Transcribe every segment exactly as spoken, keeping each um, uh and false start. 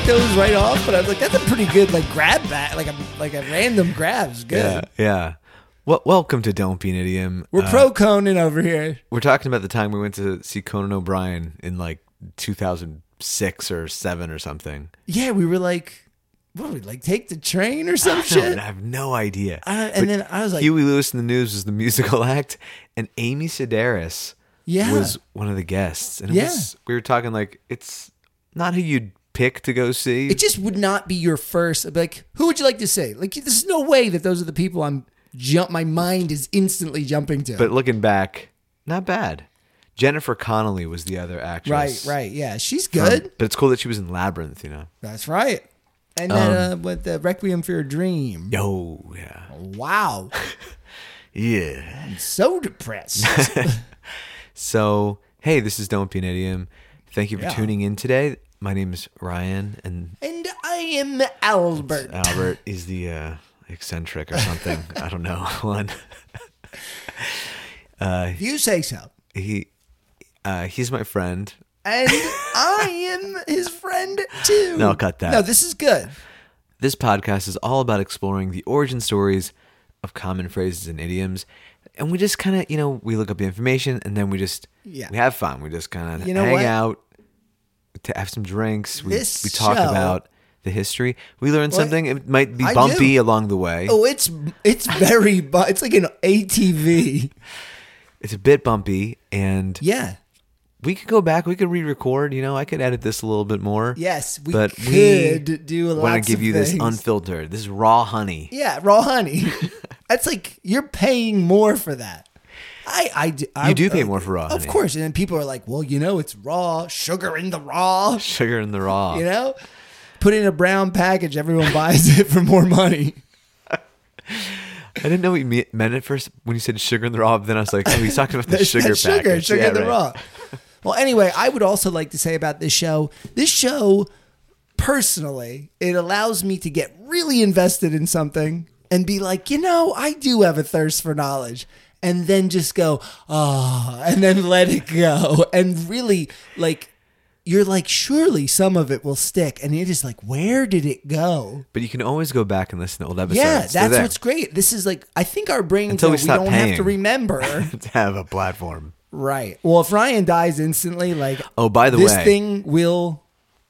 goes right off. But I was like, that's a pretty good like grab back, like a like a random grab is good. Yeah, yeah. Well, welcome to Don't Be an Idiom. We're uh, pro Conan over here. We're talking about the time we went to see Conan O'Brien in like two thousand six or seven or something. Yeah, we were like, what did we like take the train or some I shit? don't- I have no idea. I, and But then I was like, Huey Lewis in the News was the musical act, and Amy Sedaris yeah, was one of the guests. And it Yeah. was, we were talking like, it's not who you'd pick to go see. it just would not be your first. I'd be like, who would you like to see? Like, there's no way that those are the people I'm jump. My mind is instantly jumping to. But looking back, not bad. Jennifer Connelly was the other actress. right, right, yeah, she's Um, good. but it's cool that she was in Labyrinth, you know. That's right. And then Um, uh, with the Requiem for a Dream. Yo, yeah. Wow, Yeah. I'm so depressed. So, hey, this is Don't Be an Idiom. Thank you for Yeah. tuning in today. My name is Ryan, and And I am Albert. Albert is the uh, eccentric or something. I don't know. One. Uh, You say so. he, uh, he's my friend. And I am his friend too. No, cut that. No, this is good. This podcast is all about exploring the origin stories of common phrases and idioms. And we just kind of, you know, we look up the information and then we just, Yeah. we have fun. We just kind of You know hang what? out, to have some drinks. We, This we talk show- about the history. We learn Well, something. It might be I bumpy do. along the way. Oh, it's it's very bu- it's like an A T V. It's a bit bumpy. And Yeah. we could go back. We could re-record. You know, I could edit this a little bit more. Yes, we but could we do a lot. want to give you this things. unfiltered. This is raw honey. Yeah, raw honey. That's like you're paying more for that. I, I, do- I You do pay more for raw Of honey. course, and then people are like, "Well, you know, it's raw sugar in the raw." Sugar in the raw. You know, put it in a brown package. Everyone buys it for more money. I didn't know what you me- meant at first when you said sugar in the raw, but then I was like, oh, he's talking about the That's- sugar that's package. sugar, sugar Yeah, in the right. raw. Well, anyway, I would also like to say about this show. This show, personally, it allows me to get really invested in something and be like, you know, I do have a thirst for knowledge. And then just go, oh, and then let it go. And really, like, you're like, surely some of it will stick. And you're just like, where did it go? But you can always go back and listen to old episodes. Yeah, They're that's there what's great. This is like, I think our brains Until know we we, stop don't have to paying. remember. to have a platform. Right. Well, if Ryan dies instantly, like, Oh, by the this way. thing will,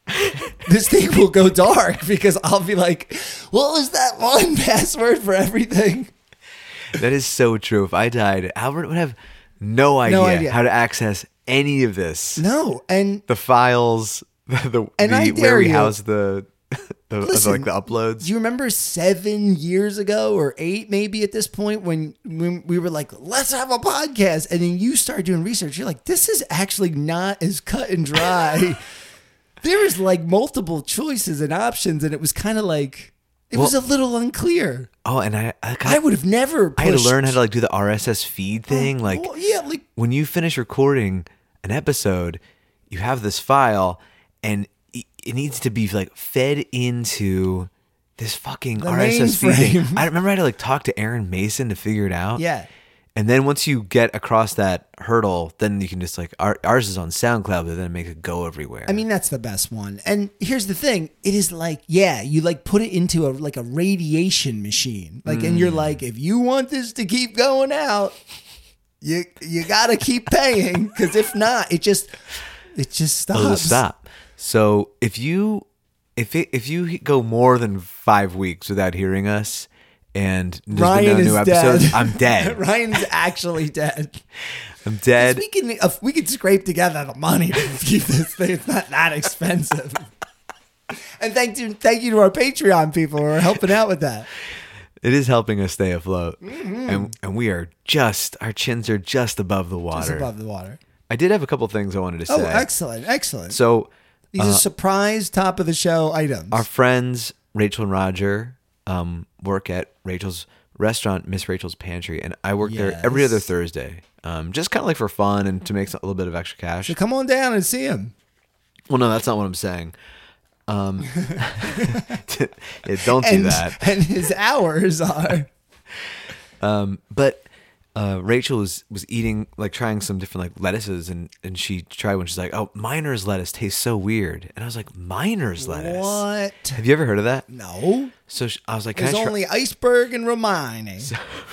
this thing will go dark because I'll be like, what was that one password for everything? That is so true. If I died, Albert would have no idea, idea. how to access any of this. No, and The files, the, the, And the I where dare we you. house the, the Listen, like the uploads. do you remember seven years ago or eight maybe at this point when, when we were like, let's have a podcast, and then you started doing research. You're like, this is actually not as cut and dry. There was like multiple choices and options, and it was kind of like it was a Well- little unclear. Oh, and I, I, I would have never. I had to pushed- learn how to like do the R S S feed thing. Like, Well, yeah, like when you finish recording an episode, you have this file and it it needs to be like fed into this fucking The R S S feed thing. mainframe. I remember I had to like talk to Aaron Mason to figure it out. yeah. And then once you get across that hurdle, then you can just like, our, ours is on SoundCloud, but then it makes it go everywhere. I mean, that's the best one. And here's the thing. It is like, yeah, you like put it into a like a radiation machine. Like, and Mm. you're like, if you want this to keep going out, you you gotta keep paying. Cause if not, it just it just stops. it'll just stop. So if you if it, if you go more than five weeks without hearing us, and there's Ryan been no is new episodes, dead. I'm dead. Ryan's actually dead. I'm dead. We can uh, we could scrape together the money to keep this thing. It's not that expensive. And thank you, thank you to our Patreon people who are helping out with that. It is helping us stay afloat, Mm-hmm. and and we are just our chins are just above the water. Just above the water. I did have a couple things I wanted to say. Oh, excellent, excellent. So These are surprise top of the show items. our friends Rachel and Roger um, work at Rachel's restaurant, Miss Rachel's Pantry, and I work there every Yes. other Thursday, um, just kind of like for fun and to make a little bit of extra cash. So come on down and see him. Well, no, that's not what I'm saying. Um, yeah, don't do And, that. and his hours are. Um, but uh, Rachel was was eating like trying some different like lettuces, and and she tried one. She's like, "Oh, miner's lettuce tastes so weird," and I was like, "Miner's lettuce? What? Have you ever heard of that?" No. So she, I was like, "Can There's I try- only iceberg and Romani.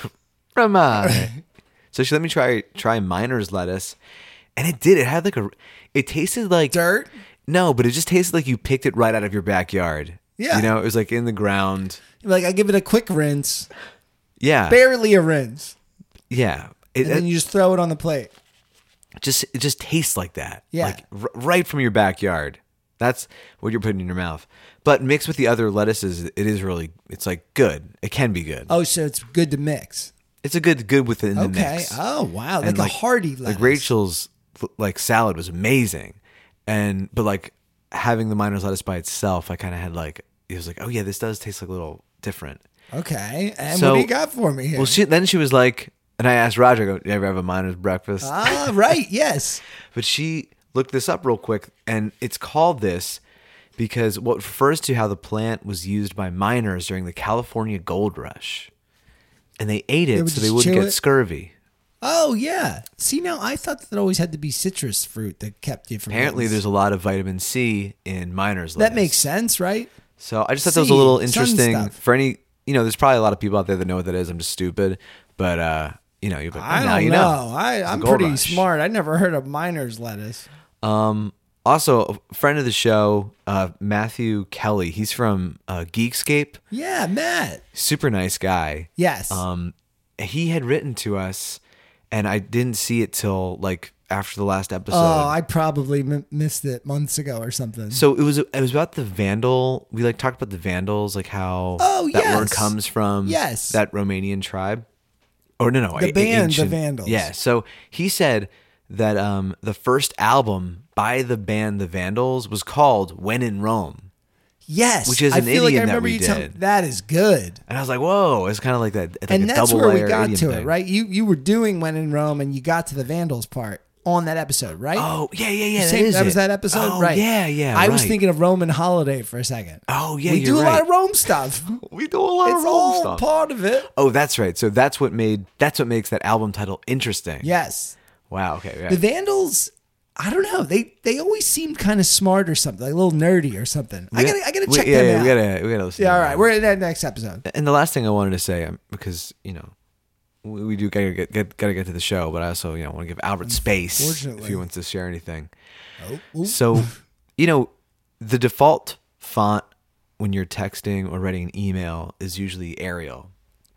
Ramon. So she let me try try miner's lettuce, and it did. It had like a. It tasted like Dirt? No, but it just tasted like you picked it right out of your backyard. Yeah. You know, it was like in the ground. Like, I give it a quick rinse. Yeah. Barely a rinse. Yeah. It, And then it you just throw it on the plate. just it just tastes like that. Yeah. Like r- right from your backyard. That's what you're putting in your mouth. But mixed with the other lettuces, it is really. It's like good. It can be good. Oh, so it's good to mix. It's a good good within the Okay. mix. Oh, wow. Like And, a hearty lettuce. Like Rachel's like salad was amazing, and but like having the miner's lettuce by itself, I kind of had like it was like, oh yeah, this does taste like a little different. Okay. And So- what do you got for me here? Well, she then she was like, and I asked Roger, I go, "You ever have a miner's breakfast?" Ah, right. Yes. But she looked this up real quick, and it's called this because what refers to how the plant was used by miners during the California Gold Rush, and they ate it would so they just wouldn't chew get it? scurvy. Oh, yeah. See, now I thought that it always had to be citrus fruit that kept you from Apparently, getting- there's a lot of vitamin C in miner's lettuce. That makes sense, right? So I just thought that was a little Seed, sun interesting stuff. for any. You know, there's probably a lot of people out there that know what that is. I'm just stupid, but uh, you know, you'll be like, I "Oh, now don't you know. know. I, It's the I'm Gold pretty Rush." smart. I never heard of miner's lettuce. Um, also, a friend of the show, uh, Matthew Kelly. He's from uh, Geekscape. Yeah, Matt. Super nice guy. Yes. Um, he had written to us, and I didn't see it till like after the last episode. Oh, I probably m- missed it months ago or something. So it was it was about the Vandal. We like talked about the Vandals, like how Oh, that yes. word comes from Yes. that Romanian tribe. Or no, no, The a- band, the ancient- Vandals. Yeah. So he said that um, the first album by the band the Vandals was called "When in Rome," yes. which is I an feel like I idiom that remember we you tell- did. That is good. and I was like, "Whoa!" It's kind of like that, like And a that's double where we layer got idiom to thing. it, right? You you were doing When in Rome and you got to the Vandals part on that episode, right? Oh yeah, yeah, yeah. Same- that is that was it. that episode, Oh, right? Yeah, yeah. I was right. thinking of Roman Holiday for a second. Oh yeah, we you're do a right. lot of Rome stuff. we do a lot It's of Rome all stuff. part of it. Oh, that's right. So that's what made that's what makes that album title interesting. Yes. Wow. Okay. Yeah. The Vandals, I don't know. They they always seemed kind of smart or something, like a little nerdy or something. I gotta I gotta We- check yeah, them yeah, out. We gotta we gotta listen. yeah, to all them. right. We're in that next episode. And the last thing I wanted to say, um, because you know, we, we do gotta get, get gotta get to the show, but I also you know want to give Albert space if Unfortunately. he wants to share anything. Oh, ooh. So, you know, the default font when you're texting or writing an email is usually Arial.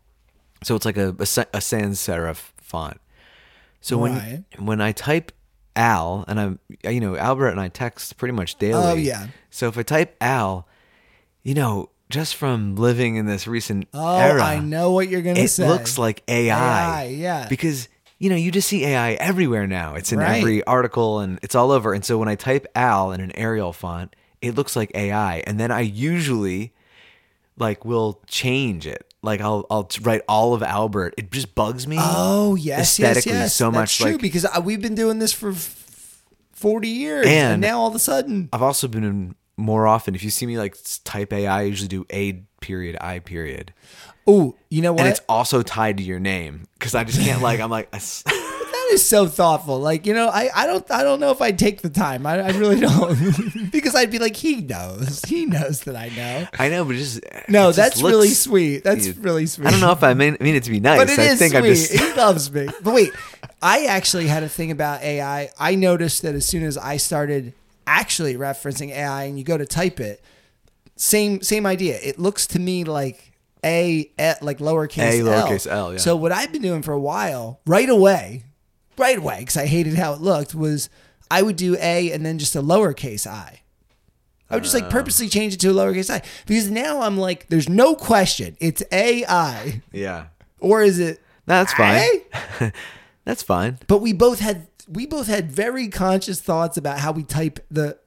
So it's like a a, sa- a sans serif font. So Right. when when I type Al, and I'm you know Albert and I text pretty much daily. Oh, yeah. So if I type Al, you know, just from living in this recent Oh, era, I know what you're gonna it say. looks like A I. A I, yeah. Because you know you just see A I everywhere now. It's in Right. every article and it's all over. And so when I type Al in an Arial font, it looks like A I. And then I usually like will change it. Like I'll I'll write all of Albert. It just bugs me. Oh yes, yes, aesthetically yes. so That's much true like because uh, we've been doing this for f- forty years, and, And- now all of a sudden, I've also been in more often. If you see me like type A I, I usually do A period I period. oh, you know what? And it's also tied to your name because I just can't like I'm like That is so thoughtful. Like, you know, I, I don't I don't know if I'd take the time. I, I really don't because I'd be like, he knows, he knows that I know. I know, but it just No, it just that's looks- really sweet. That's you- really sweet. I don't know if I mean, mean it to be nice. But it I is think sweet. I'm just He loves me. But wait, I actually had a thing about A I. I noticed that as soon as I started actually referencing A I and you go to type it, same same idea. It looks to me like A, eh, like lowercase A, lowercase L, yeah. So what I've been doing for a while, right away, right away, because I hated how it looked, was I would do A and then just a lowercase I. I would just like purposely change it to a lowercase I because now I'm like, there's no question. It's A I. yeah. Or is it That's fine. I? That's fine. But we both had we both had very conscious thoughts about how we type the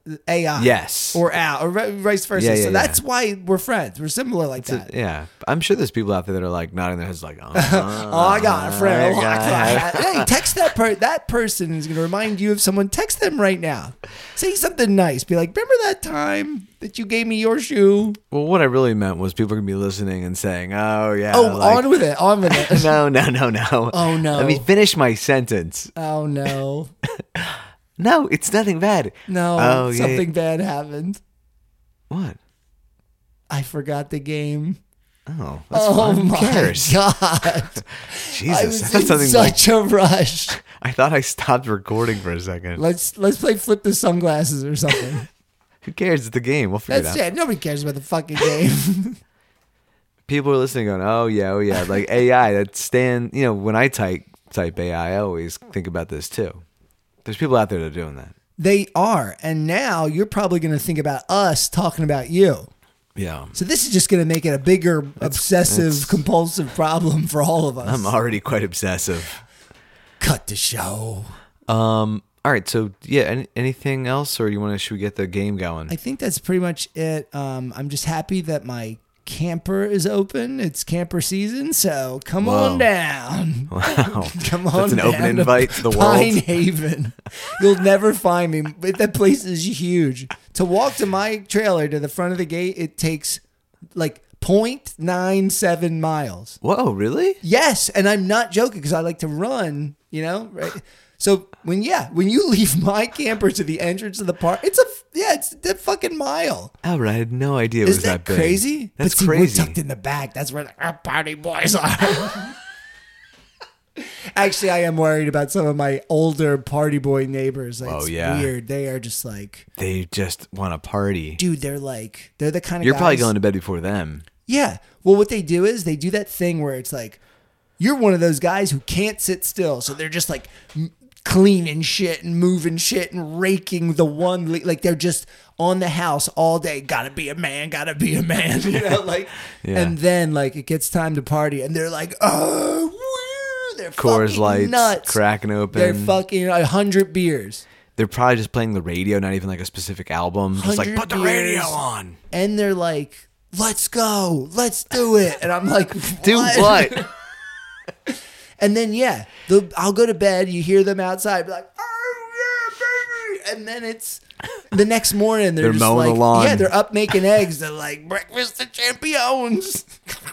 A I. Yes. Or Al, or vice versa. Yeah, yeah, so yeah. that's why we're friends. We're similar like So, that. yeah, I'm sure there's people out there that are like nodding their heads, like, oh, Oh, I got a friend. I Oh, got- I got- Hey, text that per- that person is going to remind you of someone. Text them right now. Say something nice. Be like, remember that time that you gave me your shoe? Well, what I really meant was people are gonna be listening and saying, "Oh yeah." Oh, like- on with it. On with it. no, no, no, no. Oh, no. Let me finish my sentence. Oh, no. No, it's nothing bad. No, Oh, yeah, something bad happened. What? I forgot the game. Oh, that's Oh, fine. Who my cares? God. Jesus, I was I thought in something like, such a rush. I thought I stopped recording for a second. Let's let's play flip the sunglasses or something. Who cares? It's the game. We'll figure That's it out. it. Nobody cares about the fucking game. People are listening, going, "Oh yeah, oh yeah." Like A I. That stand. You know, when I type type A I, I always think about this too. There's people out there that are doing that. They are. And now you're probably going to think about us talking about you. Yeah. So this is just going to make it a bigger, obsessive, that's- compulsive problem for all of us. I'm already quite obsessive. Cut the show. Um. All right. So yeah. Any, anything else, or you want to? Should we get the game going? I think that's pretty much it. Um, I'm just happy that my camper is open. It's camper season, so come Whoa. on down. Wow. Come on That's an down open to invite to the Pine world. Haven. You'll never find me. But that place is huge. To walk to my trailer to the front of the gate, it takes like zero point nine seven miles. Whoa. Really? Yes, and I'm not joking because I like to run, you know, right? So when yeah, when you leave my camper to the entrance of the park, it's a yeah, it's that fucking mile. All right. I had no idea it was Isn't that, that big. crazy? That's but see, crazy. We're tucked in the back. That's where the our party boys are. Actually, I am worried about some of my older party boy neighbors. Like, Oh, it's yeah. weird. They are just like, They just want to party. dude. They're like, they're the kind of You're probably guys- going to bed before them. Yeah. Well, what they do is they do that thing where it's like, you're one of those guys who can't sit still. So they're just like m- cleaning shit and moving shit and raking the one, le- like they're just on the house all day. Gotta be a man, gotta be a man, you know, like, Yeah. and then like it gets time to party and they're like, oh, woo, they're Coors fucking Lights nuts. cracking open. They're fucking a hundred beers. They're probably just playing the radio, not even like a specific album. Just like, one hundred put the radio beers. on. And they're like, let's go, let's do it. And I'm like, Do what? And then yeah, the, I'll go to bed. You hear them outside, be like, "Oh yeah, baby!" And then it's the next morning. They're, They're just mowing like, the lawn. yeah, they're up making eggs. They're like breakfast of champions.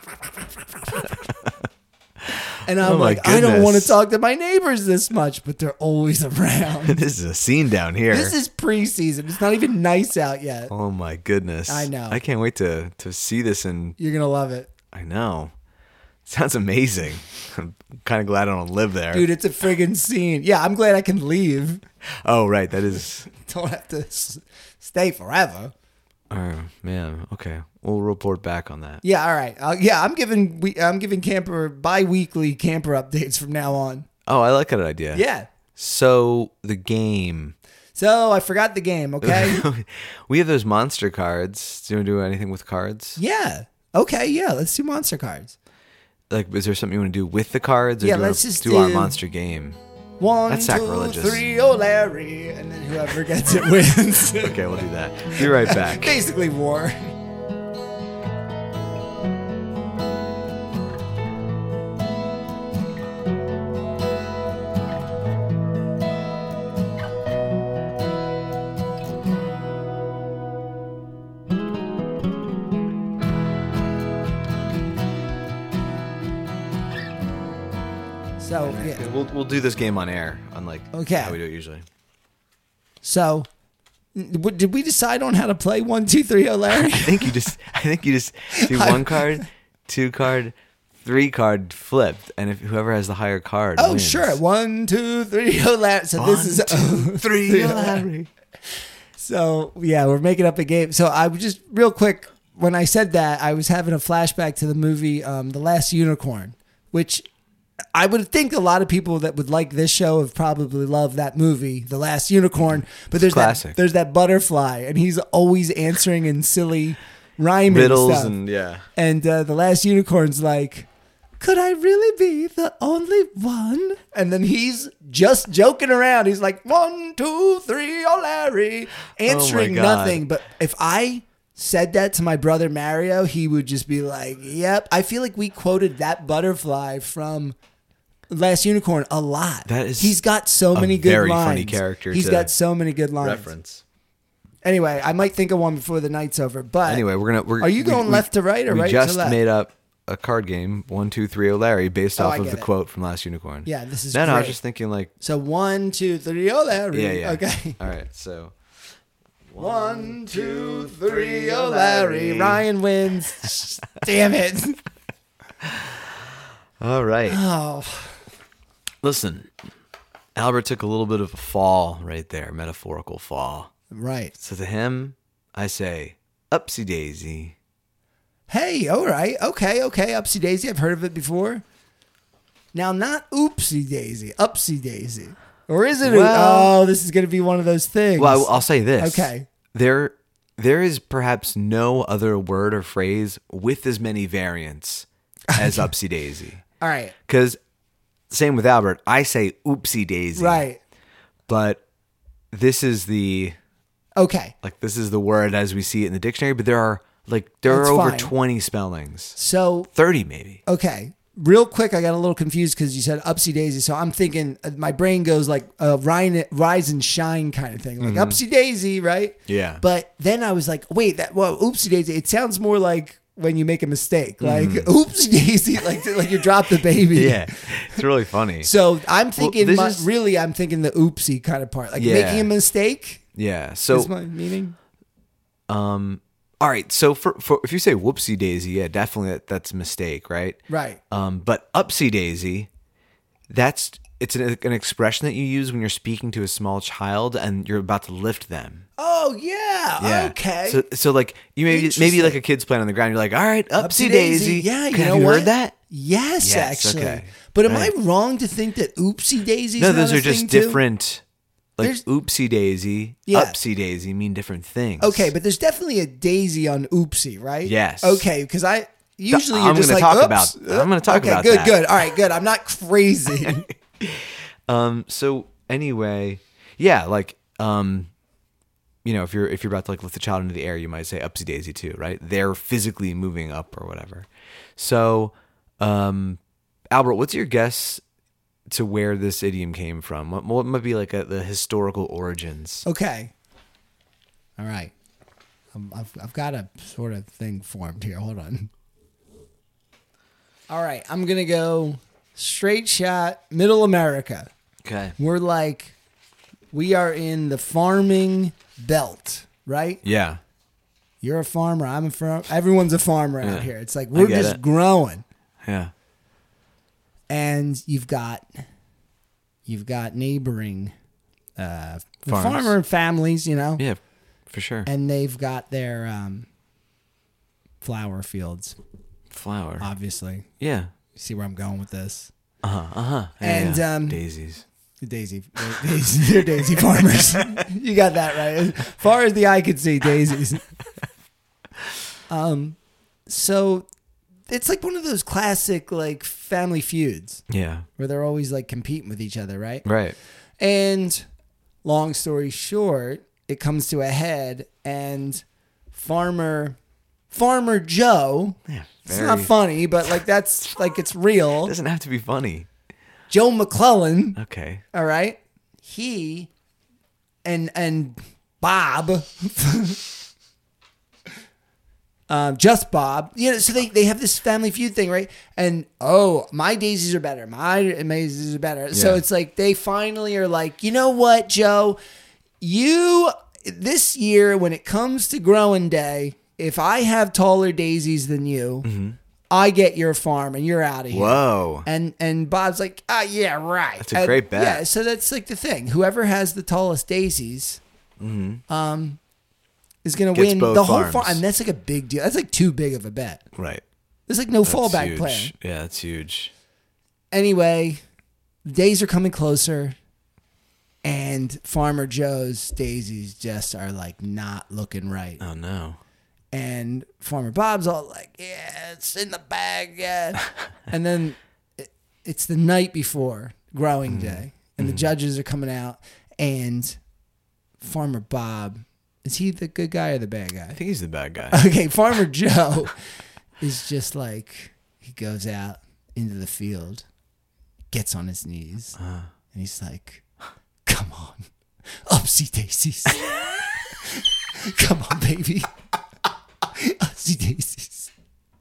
And I'm Oh my like, I don't goodness. want to talk to my neighbors this much, but they're always around. This is a scene down here. This is preseason. It's not even nice out yet. Oh my goodness. I know. I can't wait to to see this, and You're gonna love it. I know. Sounds amazing. I'm kind of glad I don't live there. Dude, it's a friggin' scene. Yeah, I'm glad I can leave. Oh, right. That is. Don't have to s- stay forever. Oh man. Okay. We'll report back on that. Yeah, all right. Uh, yeah, I'm giving we I'm giving camper bi-weekly camper updates from now on. Oh, I like that idea. Yeah. So the game. So I forgot the game. Okay. We have those monster cards. Do you want to do anything with cards? Yeah. Okay. Yeah. Let's do monster cards. Like, is there something you want to do with the cards? Or Yeah, do you let's want just to do our do- monster game? One, That's two, sacrilegious. three, oh Larry, and then whoever gets it wins. Okay, we'll do that. Be right back. Basically, war. So yeah. We'll we'll do this game on air, unlike Okay. how we do it usually. So, w- did we decide on how to play one, two, three, oh Larry? I think you just I think you just do I- one card, two card, three card flipped, and if whoever has the higher card. Oh, wins. sure. One, two, three, oh Larry. So this is One, two, three, Larry. So yeah, we're making up a game. So I was just real quick when I said that I was having a flashback to the movie um, The Last Unicorn, which I would think a lot of people that would like this show have probably loved that movie, The Last Unicorn. But there's Classic. that there's that butterfly, and he's always answering in silly rhyming Riddles stuff. and yeah. And uh, The Last Unicorn's like, could I really be the only one? And then he's just joking around. He's like, one, two, three, oh, Larry. Answering God. nothing. But if I said that to my brother Mario, he would just be like, yep. I feel like we quoted that butterfly from Last Unicorn a lot. That is He's got so many good very lines. funny character He's to got so many good lines. reference. Anyway, I might think of one before the night's over. But Anyway, we're gonna. We're, are you we- going we- left to right or we right just to left? made up a card game, one, two, three, oh, Larry, based Oh, off I of get the it. quote from Last Unicorn. Yeah, this is No, no, I was great. just thinking like, So one, two, three, oh, Larry. yeah, yeah. Okay. All right, so One, two, three, oh, Larry. Ryan wins. Damn it. all right. Oh, Listen, Albert took a little bit of a fall right there, metaphorical fall. right. So to him, I say, upsy daisy. Hey, all right. Okay, okay. Upsy Daisy. I've heard of it before. Now, not Oopsie Daisy. Upsy Daisy. Or is it? Well- oh, this is going to be one of those things. Well, I- I'll say this. Okay. There, there is perhaps no other word or phrase with as many variants as upsy daisy. All right. Because same with Albert, I say oopsie daisy. Right. But this is the Okay. like this is the word as we see it in the dictionary. But there are like there That's are over fine. twenty spellings, So, thirty maybe. okay. Real quick, I got a little confused because you said Upsy Daisy. So I'm thinking, uh, my brain goes like a rise, rise and shine kind of thing. Like Upsy Daisy, right? Yeah. But then I was like, wait, that well, Oopsie Daisy. It sounds more like when you make a mistake. Like Oopsie Daisy, like, like you drop the baby. Yeah, it's really funny. So I'm thinking, this my, is- really, I'm thinking the oopsie kind of part. Like Yeah. making a mistake yeah. So is my meaning. um, all right. So for, for if you say whoopsie daisy, yeah, definitely that, that's a mistake, right? Right. Um, but upsy daisy, that's it's an, an expression that you use when you're speaking to a small child and you're about to lift them. Oh, yeah. Yeah. Okay. So, so like you maybe maybe Interesting. like a kid's playing on the ground. You're like, all right, upsy, daisy. Yeah, you Have know you what? heard that? Yes, Yes, actually. okay. But am Right. I wrong to think that oopsie daisy? No, those are just different. Like There's- oopsie daisy, Yeah. upsy daisy mean different things. Okay, but there's definitely a daisy on oopsie, right? Yes. Okay, because I usually I'm you're just gonna like, talk oops. about- I'm gonna talk okay, about good, that. good. All right, good. I'm not crazy. Um. So anyway, yeah, like um, you know, if you're if you're about to like lift the child into the air, you might say upsy daisy too, right? They're physically moving up or whatever. So, um, Albert, what's your guess to where this idiom came from? What, what might be like a, the historical origins? Okay. All right. Um, I've, I've got a sort of thing formed here. Hold on. All right. I'm going to go straight shot, middle America. Okay. We're like, we are in the farming belt, right? Yeah. You're a farmer. I'm a farmer. Everyone's a farmer out Yeah. here. It's like, we're get just it. growing. Yeah. And you've got, you've got neighboring uh, Farms. farmer families, you know? Yeah. For sure. And they've got their um, flower fields, Flower. obviously. yeah. You see where I'm going with this? Uh huh. Uh huh. And, um, daisies. The daisy, they're daisy, they're daisy farmers. You got that right. As far as the eye could see, daisies. Um, so it's like one of those classic like family feuds Yeah. where they're always like competing with each other, right? Right. And long story short, it comes to a head, and farmer Farmer Joe. Yeah. It's not funny, but like that's like it's real. It doesn't have to be funny. Joe McClellan, Okay. all right? He and and Bob um, just Bob. You know, so they, they have this family feud thing, right? And oh, my daisies are better. My daisies are better. So Yeah. it's like they finally are like, you know what, Joe? You this year when it comes to growing day, if I have taller daisies than you, I get your farm and you're out of here. Whoa. And and Bob's like, ah, yeah, right. That's a And, great bet. Yeah, so that's like the thing. Whoever has the tallest daisies, um, is gonna Gets win both the whole farms. farm. And that's like a big deal. That's like too big of a bet. Right. There's like no That's fallback huge. plan. Yeah, that's huge. Anyway, the days are coming closer, and Farmer Joe's daisies just are like not looking right. Oh no. And Farmer Bob's all like, yeah, it's in the bag, yeah. And then it, it's the night before growing day, and the judges are coming out, and Farmer Bob, is he the good guy or the bad guy? I think he's the bad guy. Okay, Farmer Joe is just like, he goes out into the field, gets on his knees, uh. and he's like, come on, upsy daisies. Come on, baby. Upsy daisies.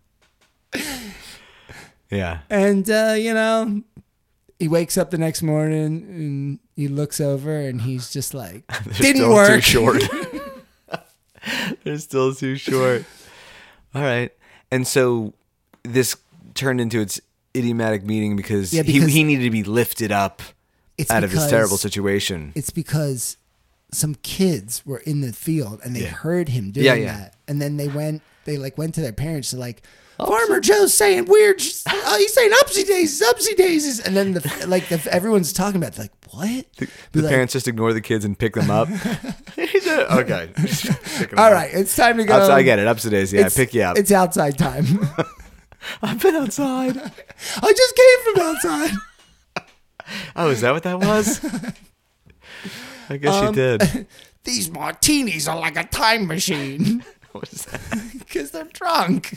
Yeah. And, uh, you know, he wakes up the next morning and he looks over and he's just like, didn't still work. Too short. They're still too short. All right. And so this turned into its idiomatic meaning because, Yeah, because he, he needed to be lifted up it's out of this because- terrible situation. It's because some kids were in the field and they Yeah. heard him doing Yeah, yeah. that. And then they went, they like went to their parents and like, Farmer Joe's saying weird, oh, he's saying upsy daisies, upsy daisies. And then the, like the, everyone's talking about it, like, what? The, Be the like, parents just ignore the kids and pick them up. Okay. Pick 'em all up. right, it's time to go. Ups, I get it. Ups to daisy. Yeah, I It's- pick you up. It's outside time. I've been outside. I just came from outside. Oh, is that what that was? I guess Um, you did. These martinis are like a time machine What is that? because they're drunk.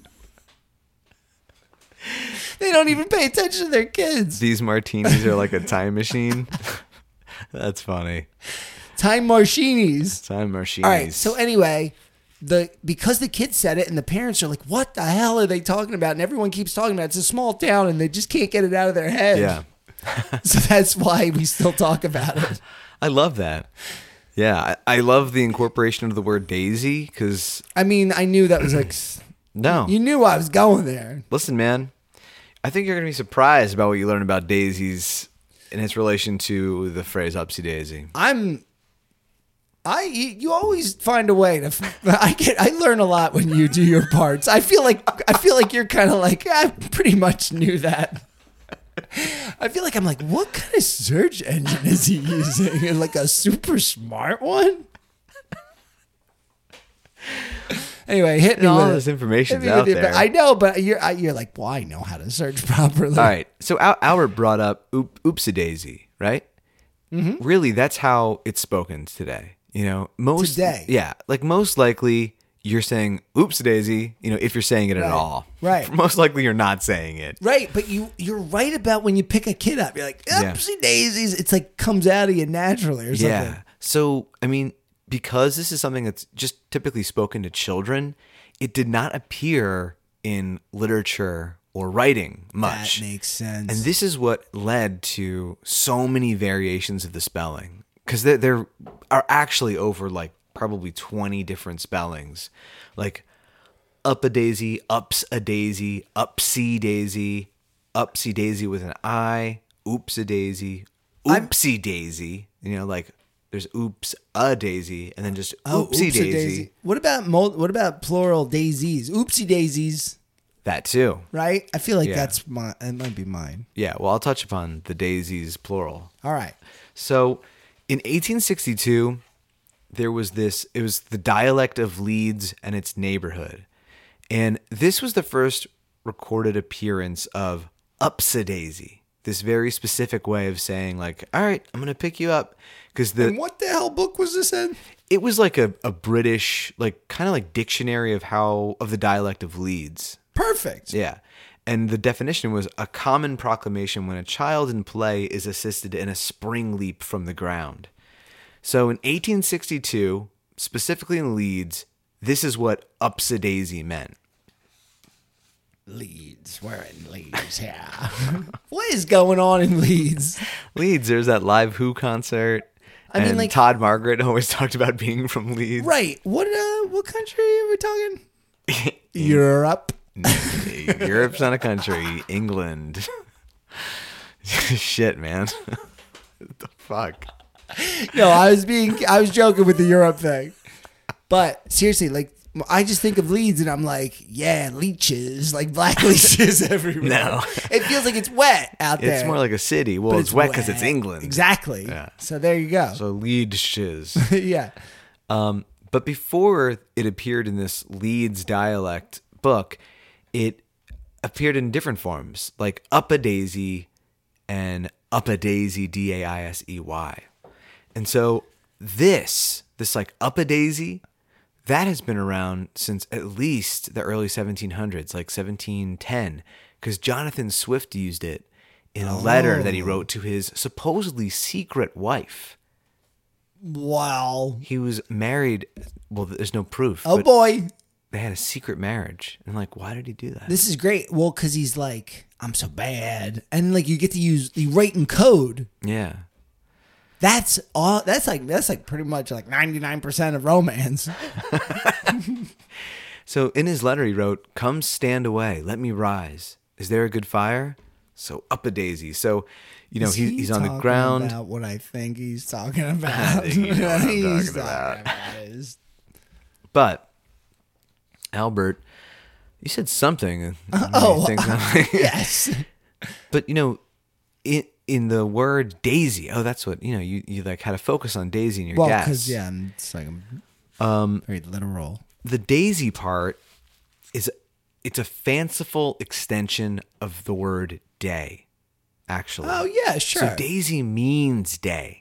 They don't even pay attention to their kids. These martinis are like a time machine. That's funny. Time martinis. Time martinis. All right. So anyway, the because the kids said it and the parents are like, "What the hell are they talking about?" And everyone keeps talking about it. It's a small town and they just can't get it out of their head. Yeah. So that's why we still talk about it. I love that. Yeah, I, I love the incorporation of the word daisy because I mean, I knew that was like, no, you knew I was going there. listen, man. I think you're gonna be surprised about what you learn about daisies in its relation to the phrase "upsy daisy." I'm. I you, you always find a way to. I get. I learn a lot when you do your parts. I feel like I feel like you're kind of like I pretty much knew that. I feel like I'm like, what kind of search engine is he using? Like a super smart one? Anyway, hit me all with this it. information's Hit me out with it. there. I know, but you're I, you're like, well, I know how to search properly. All right. So Al- Albert brought up oop, oopsie daisy, right? Mm-hmm. Really, that's how it's spoken today. You know, most Today. yeah, like most likely you're saying oopsie daisy. You know, if you're saying it Right. at all, Right. Most likely you're not saying it. Right, but you you're right about when you pick a kid up. You're like, Yeah. oopsie daisies. It's like comes out of you naturally or something. Yeah. So I mean, because this is something that's just typically spoken to children, it did not appear in literature or writing much. That makes sense. And this is what led to so many variations of the spelling. Because there, there are actually over like probably twenty different spellings. Like up a daisy, ups a daisy, upsy daisy, upsy daisy with an I, oops a daisy, I'm- oopsie daisy. You know, like there's oops a daisy and then just Oh, oopsie oopsie daisy. What about mul- what about plural daisies? Oopsie daisies, That too. right? I feel like Yeah. that's my. It might be mine. Yeah, well, I'll touch upon the daisies plural. All right. So in eighteen sixty-two, there was this, it was the dialect of Leeds and its neighborhood. And this was the first recorded appearance of upsadaisy, this very specific way of saying like, all right, I'm going to pick you up. Because the And what the hell book was this in? it was like a, a British, like kind of like dictionary of how, of the dialect of Leeds. Perfect. Yeah. And the definition was a common proclamation when a child in play is assisted in a spring leap from the ground. So in eighteen sixty-two, specifically in Leeds, this is what upsadaisy meant. Leeds. We're in Leeds here. What is going on in Leeds? Leeds, there's that live Who concert. I mean, and like- Todd Margaret always talked about being from Leeds. Right. What uh what country are we talking? Europe. Europe's not a country. England. Shit, man. What the fuck? No, I was being I was joking with the Europe thing. But seriously, like I just think of Leeds and I'm like, yeah, leeches, like black leeches everywhere. No. It feels like it's wet out there. It's more like a city. Well, but it's, wet because it's England. Exactly. Yeah. So there you go. So Leeds shiz. Yeah. Um, but before it appeared in this Leeds dialect book, it appeared in different forms, like up-a-daisy and up-a-daisy, D A I S E Y. And so this, this like up-a-daisy, that has been around since at least the early seventeen hundreds, like seventeen ten, because Jonathan Swift used it in a letter that he wrote to his supposedly secret wife. Wow. He was married. Well, there's no proof. Oh, but boy. They had a secret marriage. And like, why did he do that? This is great. Well, because he's like, I'm so bad. And like, you get to use, you write in code. Yeah. That's all. That's like, that's like pretty much like ninety-nine percent of romance. So in his letter, he wrote, "Come stand away. Let me rise. Is there a good fire?" So up a daisy. So, you know, Is he, he he's on the talking ground. About what I think he's talking about. I think you know what I'm he's talking about. about is- But Albert, you said something. oh, I think something. yes. But, you know, in, in the word daisy, oh, that's what, you know, you, you like had to focus on daisy in your Well, guess. because, yeah, I'm- it's like I'm Um, very literal. the daisy part is, it's a fanciful extension of the word day, actually. Oh, yeah, sure. So daisy means day.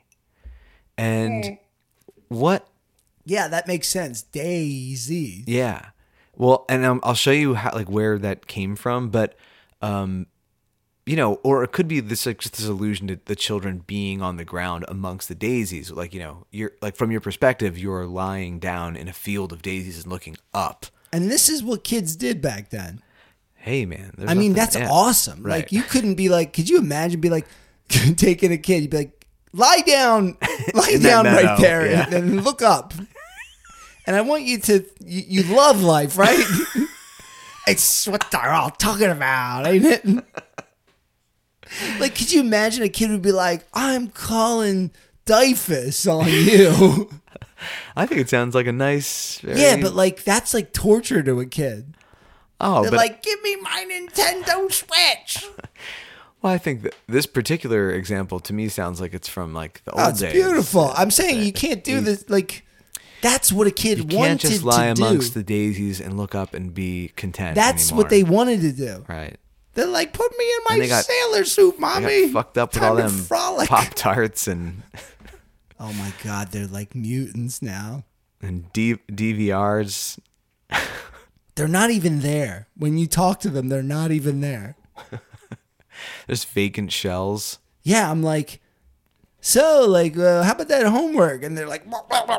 And what, yeah, that makes sense. Daisy. yeah. Well, and um, I'll show you how, like, where that came from, but, um, you know, or it could be this, like, just this allusion to the children being on the ground amongst the daisies. Like, you know, you're like, from your perspective, you're lying down in a field of daisies and looking up. And this is what kids did back then. Hey, man. there's I mean, nothing- that's yeah. awesome. Right. Like, you couldn't be like, could you imagine be like taking a kid? You'd be like, lie down, lie In that down right meadow, there yeah. and, and look up. And I want you to, you, you love life, right? It's what they're all talking about, ain't it? Like, could you imagine a kid would be like, I'm calling Dyfus on you. I think it sounds like a nice. Very, Yeah, but like, that's like torture to a kid. oh, They're but like, give me my Nintendo Switch. well, I think that this particular example to me sounds like it's from like the old Oh, it's days. beautiful. I'm saying you can't do this. Like, that's what a kid You wanted can't just lie to amongst do. the daisies and look up and be content. That's anymore. what they wanted to do. Right. They're like, put me in And my they got- sailor suit, I mommy. got fucked up with Time all to them frolic. Pop Tarts and Oh my God, they're like mutants now. and D- DVRs. They're not even there. When you talk to them, they're not even there. There's vacant shells. Yeah, I'm like, so like, uh, how about that homework? And they're like,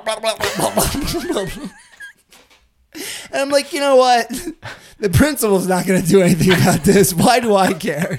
and I'm like, you know what? The principal's not going to do anything about this. Why do I care?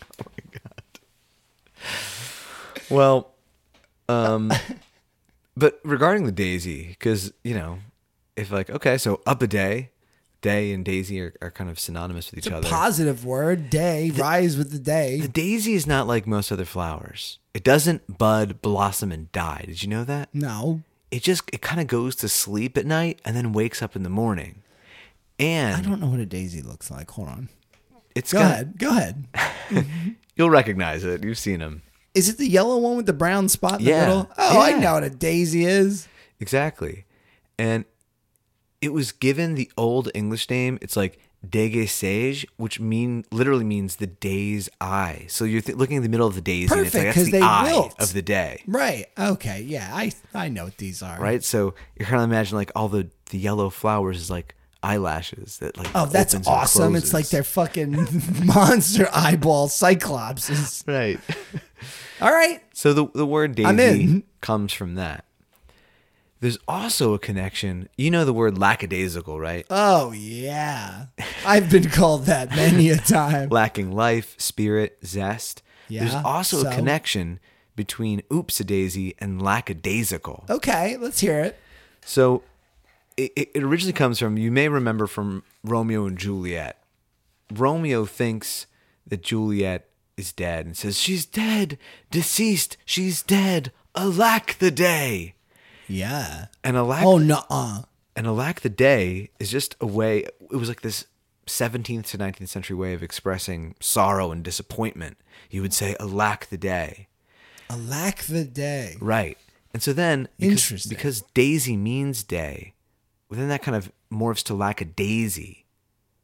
Well, um, but regarding the daisy, because, you know, if like, okay, so up a day, day and daisy are, are kind of synonymous with each It's a other. positive word. Day, rise with the day. The daisy is not like most other flowers. It doesn't bud, blossom, and die. Did you know that? No, It just, it kind of goes to sleep at night and then wakes up in the morning. And I don't know what a daisy looks like. Hold on. it's Go got, ahead. Go ahead. You'll recognize it. You've seen them. Is it the yellow one with the brown spot in Yeah. the middle? Oh, I Yeah. know what a daisy is. Exactly. And it was given the old English name. It's like Dege Sage, which mean literally means the day's eye. So you're th- looking in the middle of the daisy, and it's like Perfect, that's 'cause the they eye wilt. of the day, Right. Okay. Yeah. I I know what these are. right? So you're kind of imagine like all the the yellow flowers is like eyelashes that like Oh, that's opens and awesome. It's like closes. they're fucking monster eyeball cyclopses. right. All right. So the the word I'm daisy in. comes from that. There's also a connection. You know the word lackadaisical, right? Oh, yeah. I've been called that many a time. Lacking life, spirit, zest. There's Yeah, also so? a connection between oops-a-daisy and lackadaisical. Okay. Let's hear it. So it, it it originally comes from, you may remember from Romeo and Juliet. Romeo thinks that Juliet is dead and says, she's dead, deceased, she's dead, alack the day. Yeah. And alack, Oh, nuh-uh. and alack the day is just a way, it was like this seventeenth to nineteenth century way of expressing sorrow and disappointment. You would say, alack the day. Alack the day. Right. And so then, because, Interesting. because daisy means day, well, then that kind of morphs to lackadaisy.